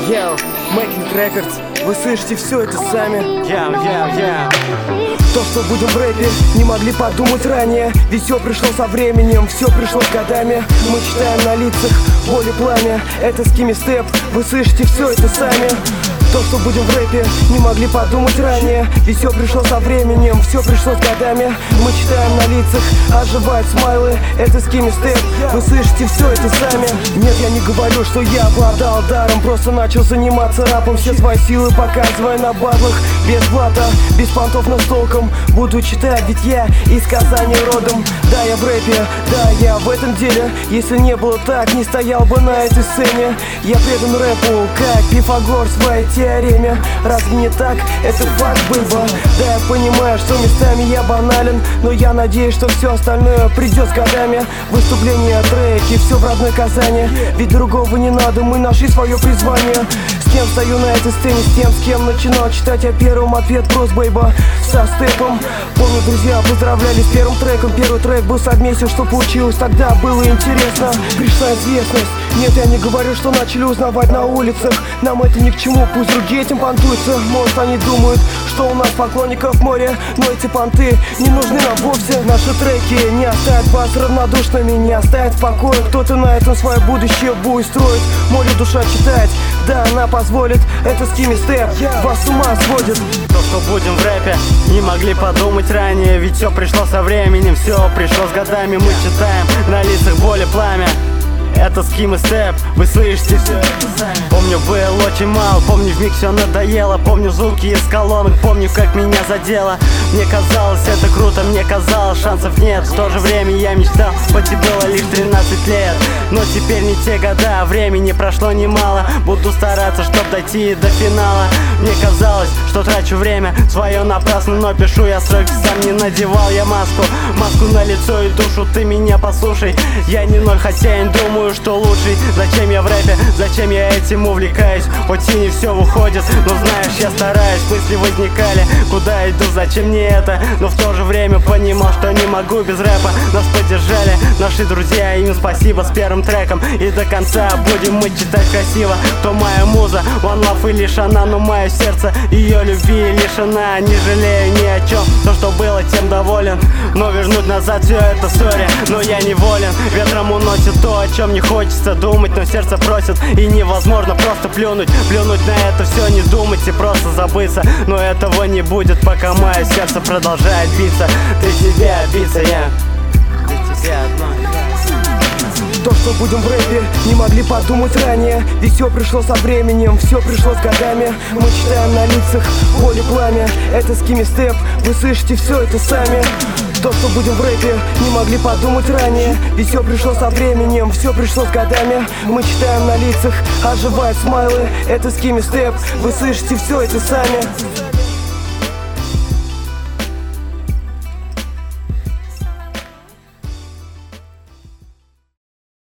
Yo, Making Records, вы слышите все это сами. То, что будем в рэпе, не могли подумать ранее. Ведь все пришло со временем, все пришло с годами. Мы читаем на лицах боль и пламя. Это Skimmy Step, вы слышите все это сами. То, что будем в рэпе, не могли подумать ранее. Ведь все пришло со временем, все пришло с годами. Мы читаем на лицах, оживают смайлы. Это Skimmy Step, вы слышите все это сами. Нет, я не говорю, что я обладал даром. Просто начал заниматься рэпом, все свои силы показывая на батлах. Без блата, без понтов, но с толком. Буду читать, ведь я из Казани родом. Да, я в рэпе, да, я в этом деле. Если не было так, не стоял бы на этой сцене. Я предан рэпу, как Пифагор своей теореме. Разве не так? Это факт, быба. Да, я понимаю, что местами я банален, но я надеюсь, что все остальное придет с годами. Выступления, треки, все в родной Казани. Ведь другого не надо, мы нашли свое призвание. С кем стою на этой сцене, с тем, с кем начинал читать я первым ответ Кросс, бейба, со степом. Помню, друзья поздравляли с первым треком. Первый трек был совместен, что получилось тогда, было интересно. Пришла известность. Нет, я не говорю, что начали узнавать на улицах. Нам это ни к чему, пусть другие этим понтуются. Может, они думают, что у нас поклонников море, но эти понты не нужны нам вовсе. Наши треки не оставят вас равнодушными, не оставят в покое. Кто-то на этом свое будущее будет строить. Море душа читает, да, она позволит. Это Skimmy Step, вас с ума сводит. То, что будем в рэпе, не могли подумать ранее. Ведь все пришло со временем, все пришло с годами. Мы читаем на лицах боль и пламя. Это Skimmy Step, вы слышите все это сами. Помню, был очень мал, помню, вмиг все надоело. Помню звуки из колонок, помню, как меня задело. Мне казалось, это круто, мне казалось, шансов нет. В то же время я мечтал, хоть и было лишь 13 лет. Но теперь не те года, времени прошло немало. Буду стараться, чтоб дойти до финала. Мне казалось, что трачу время свое напрасно, но пишу я строки сам, не надевал я маску. Маску на лицо и душу, ты меня послушай. Я не ноль, хотя и думаю, что лучший. Зачем я в рэпе, зачем я этим увлекаюсь? Хоть и не все выходит, но знаешь, я стараюсь. Мысли возникали, куда иду, зачем мне это? Но в то же время понимал, что не могу без рэпа. Нас поддержали наши друзья, им спасибо с первым треком. И до конца будем мы читать красиво. То моя муза, One Love и лишь она, но мое сердце ее любви лишена. Не жалею ни о чем, то что было, тем доволен. Но вернуть назад все это сори, но я неволен. Ветром уносит то, о чем не хочется думать, но сердце просит, и невозможно просто плюнуть. Плюнуть на это все, не думать и просто забыться. Но этого не будет, пока мое сердце продолжает биться. Для тебя биться я, для тебя одной. То, что будем в рэпе, не могли подумать ранее. Ведь все пришло со временем, все пришло с годами. Мы читаем на лицах боль и пламя. Это Skimmy Step, вы слышите все это сами. То, что будем в рэпе, не могли подумать ранее. Ведь все пришло со временем, все пришло с годами. Мы читаем на лицах, оживают смайлы. Это Skimmy Step, вы слышите все это сами.